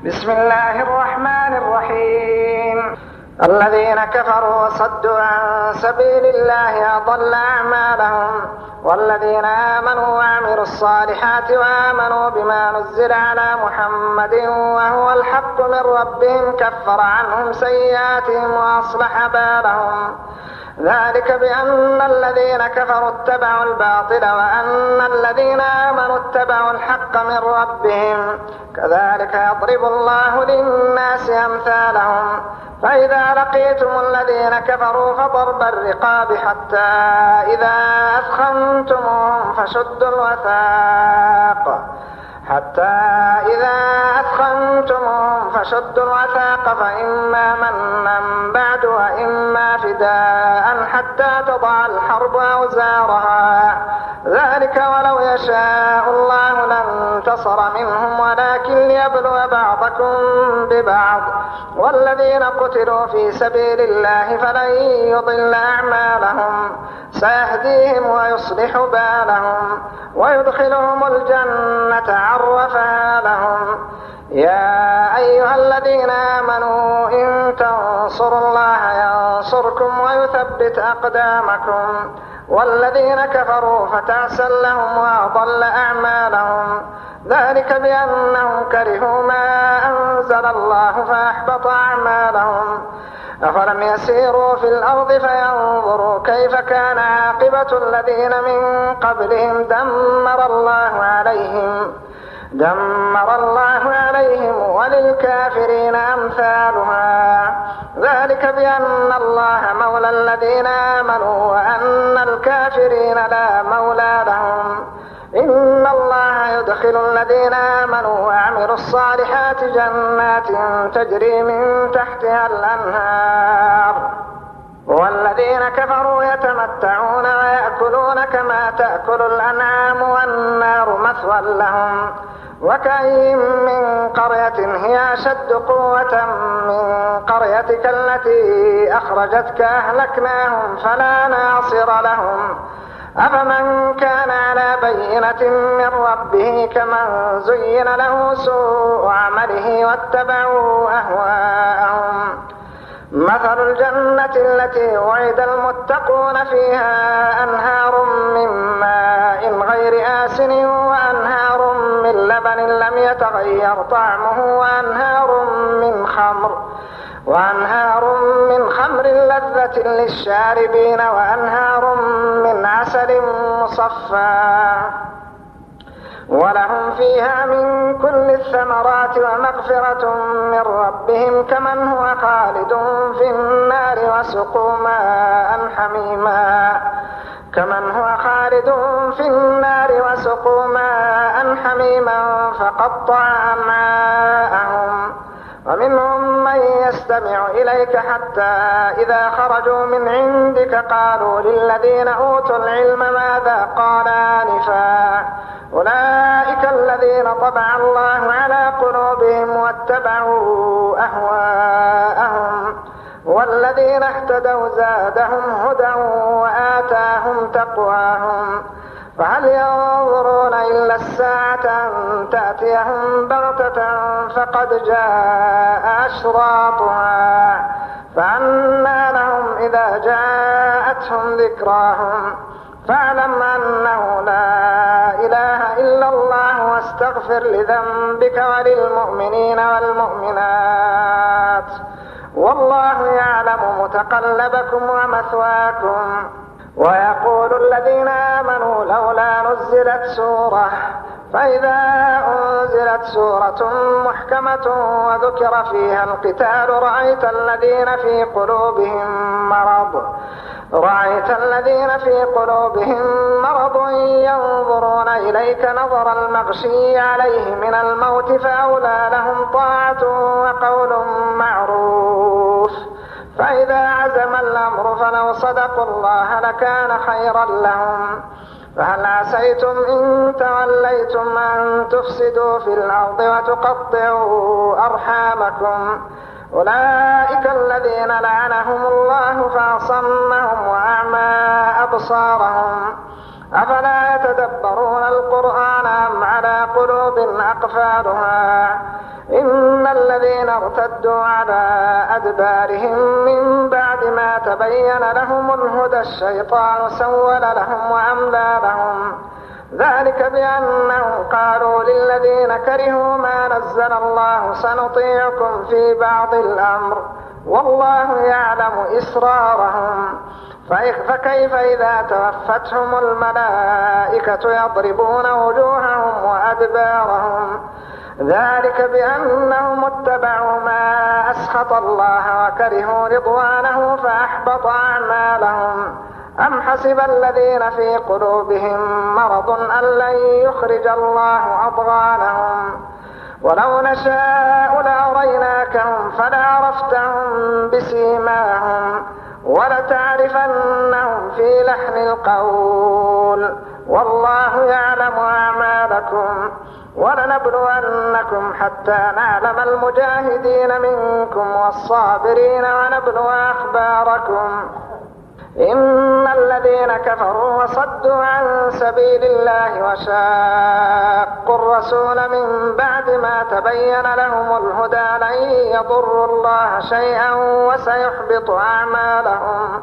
بسم الله الرحمن الرحيم. الذين كفروا وصدوا عن سبيل الله أضل أعمالهم، والذين آمنوا وعملوا الصالحات وآمنوا بما نزل على محمد وهو الحق من ربهم كفر عنهم سيئاتهم وأصلح بالهم. ذلك بأن الذين كفروا اتبعوا الباطل وأن الذين آمنوا اتبعوا الحق من ربهم، كذلك يضرب الله للناس أمثالهم. فإذا لقيتم الذين كفروا فضرب الرقاب حتى إذا أثخنتموهم فشدوا الوثاق فإما منا بعد وإما فداء حتى تضع الحرب أوزارها. ذلك ولو يشاء الله لانتصر منهم ولكن ليبلو بعضكم ببعض. والذين قتلوا في سبيل الله فلن يضل أعمالهم، سيهديهم ويصلح بالهم ويدخلهم الجنة عرفها لهم. يا أيها الذين آمنوا إن تنصروا الله ينصركم ويثبت أقدامكم. والذين كفروا فتعسا لهم وأضل أعمالهم. ذلك بأنهم كرهوا ما أنزل الله فأحبط أعمالهم. أفلم يسيروا في الأرض فينظروا كيف كان عاقبة الذين من قبلهم دمر الله عليهم وللكافرين أمثالها. ذلك بأن الله مولى الذين آمنوا وأن الكافرين لا مولى لهم. إن الله يدخل الذين آمنوا وعملوا الصالحات جنات تجري من تحتها الأنهار، والذين كفروا يتمتعون ويأكلون كما تأكل الأنعام والنار مثوى لهم. وكأين من قرية هي أشد قوة من قريتك التي أخرجتك أهلكناهم فلا ناصر لهم. أفمن كان على بينة من ربه كمن زين له سوء عمله واتبعوا أهواءهم. مثل الجنة التي وعد المتقون فيها أنهار من ماء غير آسن وأنهار من لبن لم يتغير طعمه وأنهار من خمر لذة للشاربين وأنهار من عسل مصفى ولهم فيها من كل الثمرات ومغفرة من ربهم كمن هو خالد في النار وسقوا ماء حميما فقطع أمعاءهم. ومنهم من يستمع إليك حتى إذا خرجوا من عندك قالوا للذين أوتوا العلم ماذا قال آنفا. أولئك الذين طبع الله على قلوبهم واتبعوا أهواءهم. والذين اهتدوا زادهم هدى وآتاهم تقواهم. فهل ينظرون إلا الساعة أن تأتيهم بغتة فقد جاء أشراطها فأنى لهم إذا جاءتهم ذكراهم. فاعلم أنه لا إله إلا الله واستغفر لذنبك وللمؤمنين والمؤمنات والله يعلم متقلبكم ومثواكم. ويقول الذين آمنوا لولا نزلت سورة. فإذا أنزلت سورة محكمة وذكر فيها القتال رأيت الذين في قلوبهم مرض ينظرون إليك نظر المغشي عليه من الموت فأولى لهم طاعة وقول معروف. فإذا عزم الأمر فلو صدقوا الله لكان خيرا لهم. فهل عسيتم إن توليتم أن تفسدوا في الأرض وتقطعوا أرحامكم. أولئك الذين لعنهم الله فأصمهم وأعمى أبصارهم. أفلا يتدبرون القرآن أم على قلوب أقفالها. إن ارتدوا على أدبارهم من بعد ما تبين لهم الهدى الشيطان سول لهم وأملى لهم. ذلك بأنهم قالوا للذين كرهوا ما نزل الله سنطيعكم في بعض الأمر والله يعلم إسرارهم. فكيف إذا توفتهم الملائكة يضربون وجوههم وأدبارهم. ذلك بأنهم اتبعوا ما أسخط الله وكرهوا رضوانه فأحبط أعمالهم. أم حسب الذين في قلوبهم مرض أن لن يخرج الله أضغانهم. ولو نشاء لأريناكهم فلعرفتهم بسيماهم ولتعرفنهم في لحن القول والله يعلم أعمالكم. ولنبلونكم حتى نعلم المجاهدين منكم والصابرين ونبلو أخباركم. إن الذين كفروا وصدوا عن سبيل الله وشاقوا الرسول من بعد ما تبين لهم الهدى لن يضروا الله شيئا وسيحبط أعمالهم.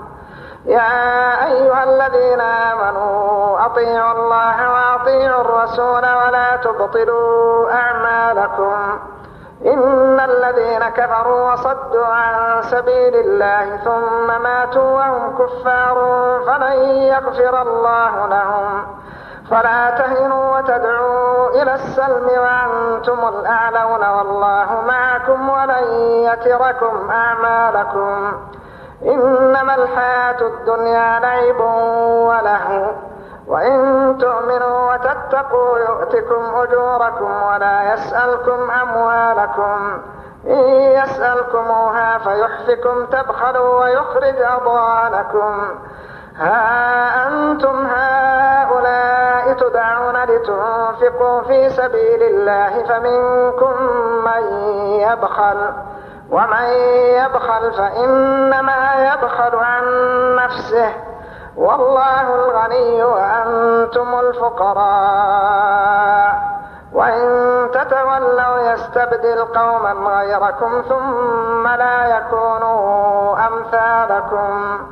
يا أيها الذين آمنوا أطيعوا الله وأطيعوا الرسول ولا تبطلوا أعمالكم. إن الذين كفروا وصدوا عن سبيل الله ثم ماتوا وهم كفار فلن يغفر الله لهم. فلا تهنوا وتدعوا إلى السلم وأنتم الأعلون والله معكم ولن يتركم أعمالكم. إنما الحياة الدنيا لعب ولهو وإن تؤمنوا وتتقوا يؤتكم أجوركم ولا يسألكم أموالكم. إن يسألكموها فيحفكم تبخلوا ويخرج أضغانكم. ها أنتم هؤلاء تدعون لتنفقوا في سبيل الله فمنكم من يبخل ومن يبخل فإنما يبخل عن نفسه والله الغني وأنتم الفقراء. وإن تتولوا يستبدل قوما غيركم ثم لا يكونوا أمثالكم.